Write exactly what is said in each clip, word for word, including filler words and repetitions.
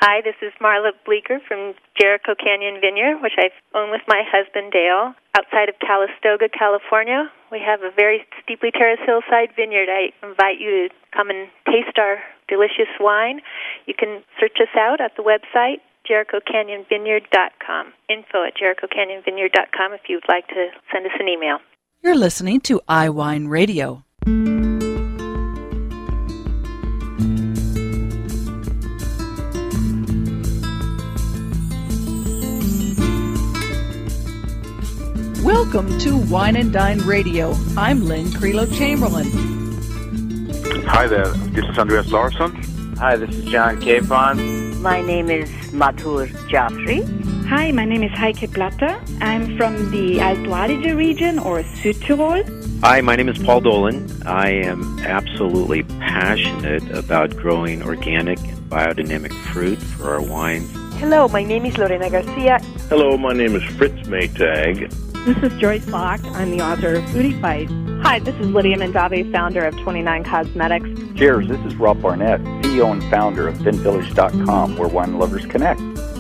Hi, this is Marla Bleeker from Jericho Canyon Vineyard, which I own with my husband, Dale, outside of Calistoga, California. We have a very steeply terraced hillside vineyard. I invite you to come and taste our delicious wine. You can search us out at the website, jericho canyon vineyard dot com. Info at jericho canyon vineyard dot com if you'd like to send us an email. You're listening to iWine Radio. Welcome to Wine and Dine Radio. I'm Lynn Creelo-Chamberlain. Hi there, this is Andreas Larsson. Hi, this is John Capon. My name is Madhur Jaffrey. Hi, my name is Heike Platter. I'm from the Alto Adige region, or Südtirol. Hi, my name is Paul Dolan. I am absolutely passionate about growing organic and biodynamic fruit for our wines. Hello, my name is Lorena Garcia. Hello, my name is Fritz Maytag. This is Joyce Locke. I'm the author of Foodie Fight. Hi, this is Lydia Mandave, founder of twenty-nine Cosmetics. Cheers, this is Rob Barnett, C E O and founder of Vin Village dot com, where wine lovers connect.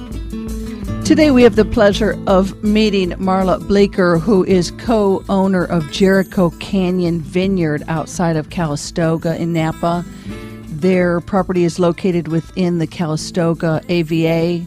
Today we have the pleasure of meeting Marla Bleeker, who is co-owner of Jericho Canyon Vineyard outside of Calistoga in Napa. Their property is located within the Calistoga A V A,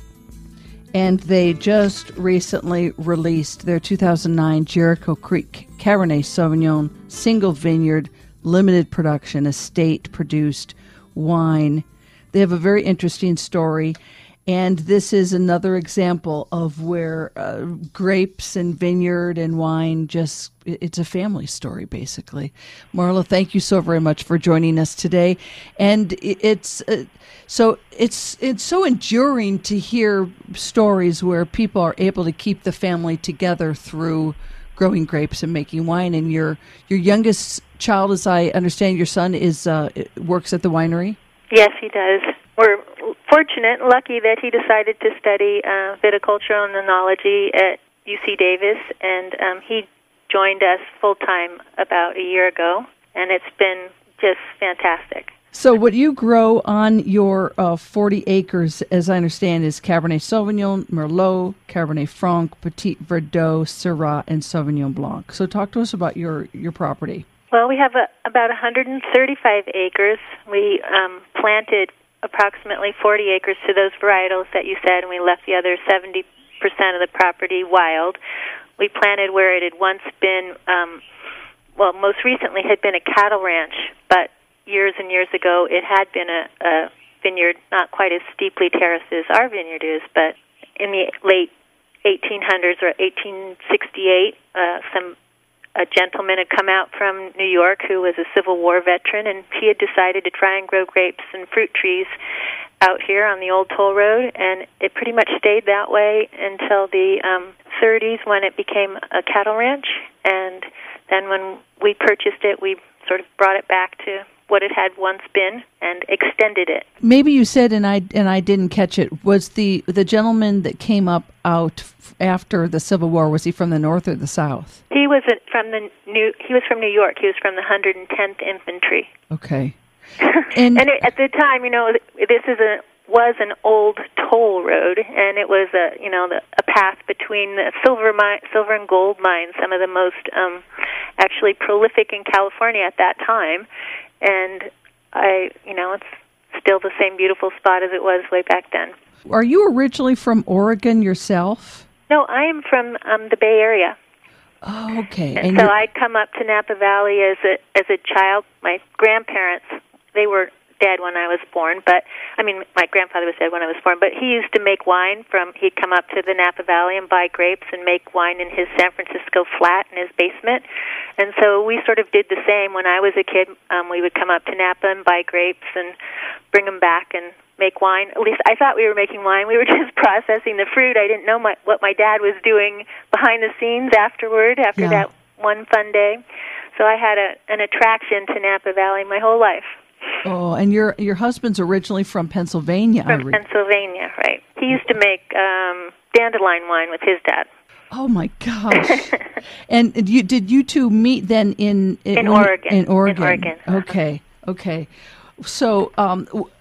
and they just recently released their two thousand nine Jericho Creek Cabernet Sauvignon single vineyard limited production estate-produced wine. They have a very interesting story, and this is another example of where uh, grapes and vineyard and wine just, it's a family story, basically. Marla, thank you so very much for joining us today. And it's uh, so it's it's so enduring to hear stories where people are able to keep the family together through growing grapes and making wine. And your your youngest child, as I understand, your son is uh, works at the winery? Yes, he does. We're fortunate and lucky that he decided to study uh, viticulture and enology at U C Davis, and um, he joined us full-time about a year ago, and it's been just fantastic. So what you grow on your uh, forty acres, as I understand, is Cabernet Sauvignon, Merlot, Cabernet Franc, Petit Verdot, Syrah, and Sauvignon Blanc. So talk to us about your, your property. Well, we have a, about one hundred thirty-five acres. We um, planted approximately forty acres to those varietals that you said, and we left the other seventy percent of the property wild. We planted where it had once been, um, well, most recently had been a cattle ranch, but years and years ago it had been a, a vineyard, not quite as steeply terraced as our vineyard is, but in the late eighteen hundreds or eighteen sixty-eight, uh, some a gentleman had come out from New York who was a Civil War veteran, and he had decided to try and grow grapes and fruit trees out here on the old toll road, and it pretty much stayed that way until the um, thirties when it became a cattle ranch, and then when we purchased it, we sort of brought it back to what it had once been and extended it. Maybe you said, and I and I didn't catch it, was the, the gentleman that came up out after the Civil War, was he from the North or the South? He was from the New. He was from New York. He was from the one hundred tenth Infantry. Okay. And, and it, at the time, you know, this is a was an old toll road, and it was a you know the, a path between the silver mine, silver and gold mines, some of the most um, actually prolific in California at that time. And I, you know, it's still the same beautiful spot as it was way back then. Are you originally from Oregon yourself? No, I am from um, the Bay Area. Oh, okay. And, and so I'd come up to Napa Valley as a as a child. My grandparents, they were dead when I was born, but I mean, my grandfather was dead when I was born, but he used to make wine from, he'd come up to the Napa Valley and buy grapes and make wine in his San Francisco flat in his basement. And so we sort of did the same. When I was a kid, um, we would come up to Napa and buy grapes and bring them back and make wine. At least I thought we were making wine. We were just processing the fruit. I didn't know my, what my dad was doing behind the scenes afterward, after yeah. that one fun day. So I had a, an attraction to Napa Valley my whole life. Oh, and your your husband's originally from Pennsylvania. From Pennsylvania, right. He used to make um, dandelion wine with his dad. Oh, my gosh. And you, did you two meet then in... In, in Oregon. In Oregon. In Oregon. Okay, okay. So um,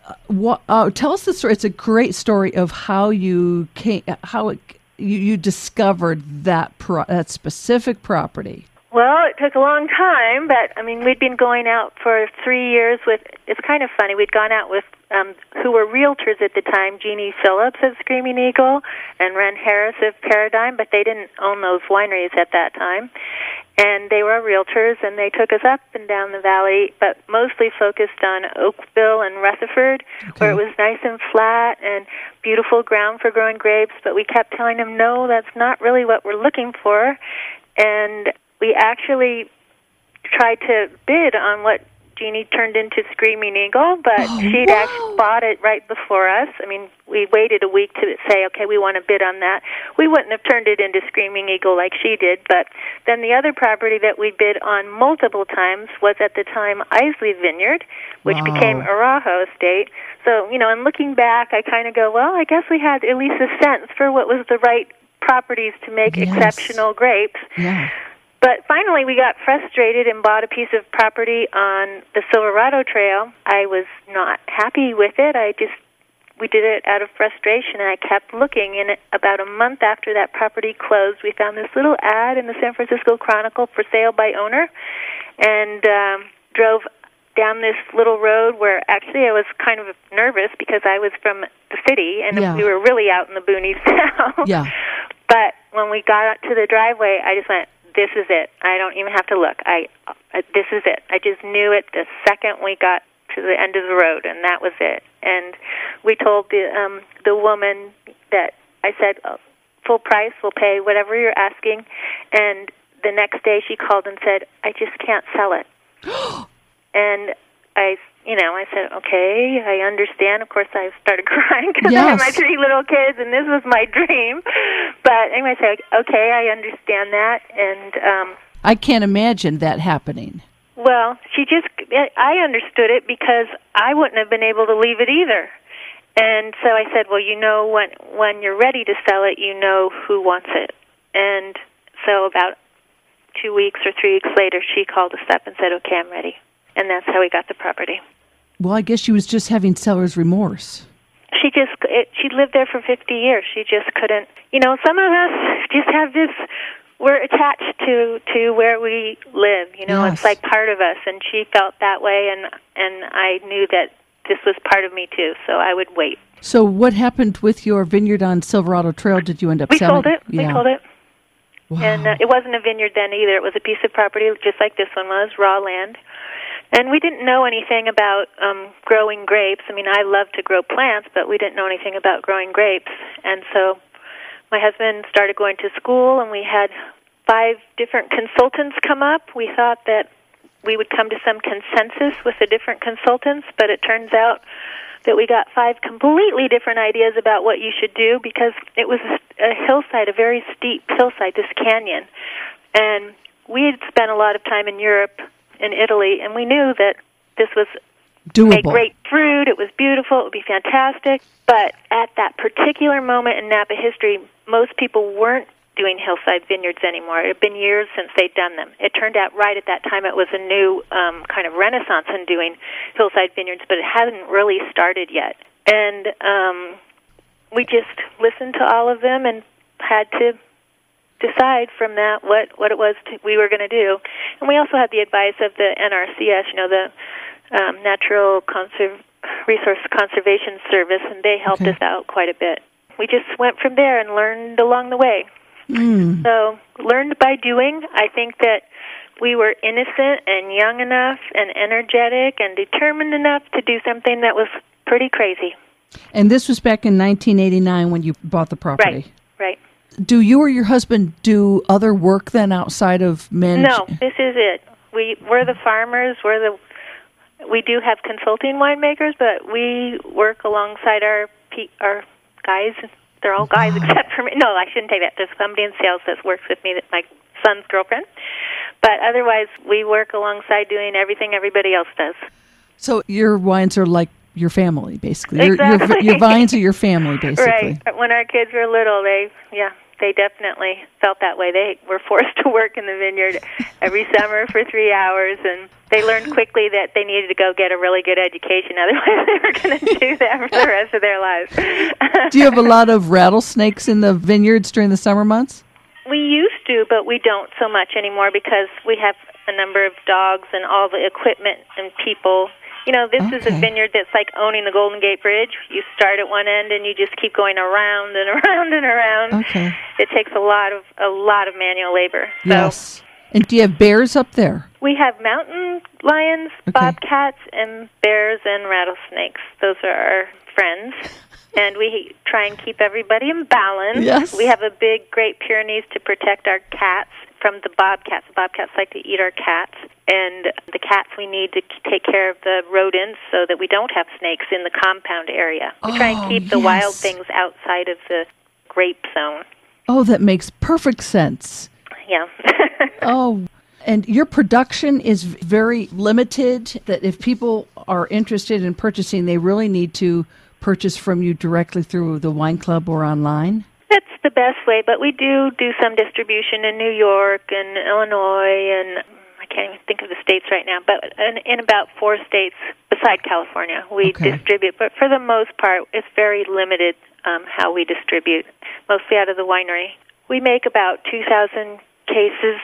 what, uh, tell us the story. It's a great story of how you came, how it, you, you discovered that pro, that specific property. Well, it took a long time, but, I mean, we'd been going out for three years with, it's kind of funny, we'd gone out with, um, who were realtors at the time, Jeannie Phillips of Screaming Eagle and Ren Harris of Paradigm, but they didn't own those wineries at that time. And they were realtors, and they took us up and down the valley, but mostly focused on Oakville and Rutherford, okay. where it was nice and flat and beautiful ground for growing grapes, but we kept telling them, no, that's not really what we're looking for. And we actually tried to bid on what Jeannie turned into Screaming Eagle, but oh, she'd wow. actually bought it right before us. I mean, we waited a week to say, okay, we want to bid on that. We wouldn't have turned it into Screaming Eagle like she did, but then the other property that we bid on multiple times was at the time Isley Vineyard, which wow. became Arajo Estate. So, you know, and looking back, I kind of go, well, I guess we had at least a sense for what was the right properties to make yes. exceptional grapes. Yeah. But finally, we got frustrated and bought a piece of property on the Silverado Trail. I was not happy with it. I just, we did it out of frustration, and I kept looking. And about a month after that property closed, we found this little ad in the San Francisco Chronicle for sale by owner, and um, drove down this little road where actually I was kind of nervous because I was from the city, and yeah. we were really out in the boonies now. Yeah. But when we got out to the driveway, I just went, this is it. I don't even have to look. I, uh, this is it. I just knew it the second we got to the end of the road, and that was it. And we told the um, the woman that I said, oh, full price, we'll pay whatever you're asking. And the next day she called and said, I just can't sell it. And I, you know, I said, okay, I understand. Of course, I started crying because yes. I had my three little kids, and this was my dream. But anyway, I said, okay, I understand that. And um, I can't imagine that happening. Well, she just, I understood it because I wouldn't have been able to leave it either. And so I said, well, you know, when when you're ready to sell it, you know who wants it. And so about two weeks or three weeks later, she called us up and said, okay, I'm ready. And that's how we got the property. Well, I guess she was just having seller's remorse. She just, it, she lived there for fifty years. She just couldn't, you know, some of us just have this, we're attached to, to where we live, you know, yes. It's like part of us. And she felt that way, and, and I knew that this was part of me too, so I would wait. So what happened with your vineyard on Silverado Trail? Did you end up we selling? Sold it. Yeah. We sold it. Wow. And uh, it wasn't a vineyard then either. It was a piece of property just like this one was, raw land. And we didn't know anything about um, growing grapes. I mean, I love to grow plants, but we didn't know anything about growing grapes. And so my husband started going to school, and we had five different consultants come up. We thought that we would come to some consensus with the different consultants, but it turns out that we got five completely different ideas about what you should do because it was a hillside, a very steep hillside, this canyon. And we had spent a lot of time in Europe, in Italy, and we knew that this was doable. Made great fruit, it was beautiful, it would be fantastic. But at that particular moment in Napa history, most people weren't doing hillside vineyards anymore. It had been years since they'd done them. It turned out right at that time it was a new um, kind of renaissance in doing hillside vineyards, but it hadn't really started yet. And um, we just listened to all of them and had to decide from that what, what it was to, we were going to do. And we also had the advice of the N R C S, you know, the um, Natural Conserv- Resource Conservation Service, and they helped okay. us out quite a bit. We just went from there and learned along the way. Mm. So, learned by doing. I think that we were innocent and young enough and energetic and determined enough to do something that was pretty crazy. And this was back in nineteen eighty-nine when you bought the property. Right, right. Do you or your husband do other work then outside of managing? No, this is it. We, we're the farmers. We're the. We do have consulting winemakers, but we work alongside our our guys. They're all guys wow. except for me. No, I shouldn't say that. There's somebody in sales that works with me, that's my son's girlfriend. But otherwise, we work alongside doing everything everybody else does. So your wines are like your family, basically. Exactly. Your, your, your vines are your family, basically. Right. When our kids were little, they, yeah, they definitely felt that way. They were forced to work in the vineyard every summer for three hours, and they learned quickly that they needed to go get a really good education. Otherwise, they were going to do that for the rest of their lives. Do you have a lot of rattlesnakes in the vineyards during the summer months? We used to, but we don't so much anymore because we have a number of dogs and all the equipment and people. You know, this okay. is a vineyard that's like owning the Golden Gate Bridge. You start at one end and you just keep going around and around and around. Okay. It takes a lot of a lot of manual labor. So yes. And do you have bears up there? We have mountain lions, okay. bobcats, and bears and rattlesnakes. Those are our friends. And we try and keep everybody in balance. Yes. We have a big Great Pyrenees to protect our cats from the bobcats. The bobcats like to eat our cats. And the cats we need to take care of the rodents so that we don't have snakes in the compound area. We oh, try and keep the yes. wild things outside of the grape zone. Oh, that makes perfect sense. Yeah. Oh, and your production is very limited, that if people are interested in purchasing, they really need to purchase from you directly through the wine club or online? That's the best way, but we do do some distribution in New York and Illinois, and I can't even think of the states right now, but in, in about four states beside California we okay. distribute. But for the most part, it's very limited um, how we distribute, mostly out of the winery. We make about two thousand cases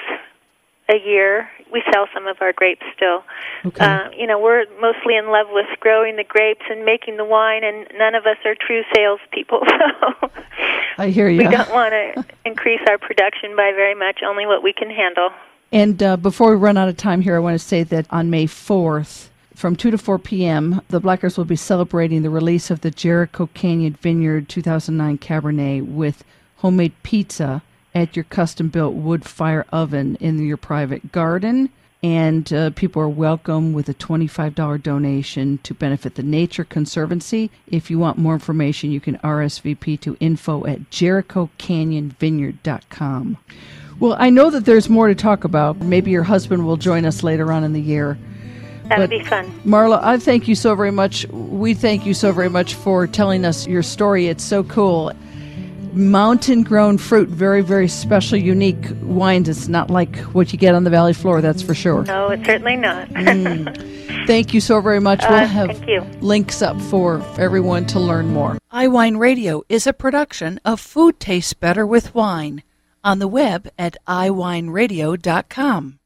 a year. We sell some of our grapes still. Okay. Uh, you know, we're mostly in love with growing the grapes and making the wine, and none of us are true salespeople. So I hear you. We don't want to increase our production by very much, only what we can handle. And uh, before we run out of time here, I want to say that on May fourth, from two to four p.m., the Blackers will be celebrating the release of the Jericho Canyon Vineyard two thousand nine Cabernet with homemade pizza at your custom-built wood fire oven in your private garden. And uh, people are welcome with a twenty-five dollars donation to benefit the Nature Conservancy. If you want more information, you can R S V P to info at jericho canyon vineyard dot com. Well, I know that there's more to talk about. Maybe your husband will join us later on in the year. That would be fun. Marla, I thank you so very much. We thank you so very much for telling us your story. It's so cool. Mountain-grown fruit, very, very special, unique wines. It's not like what you get on the valley floor, that's for sure. No, it's certainly not. mm. Thank you so very much. Uh, we'll have thank you. links up for everyone to learn more. iWine Radio is a production of Food Tastes Better with Wine, on the web at i wine radio dot com.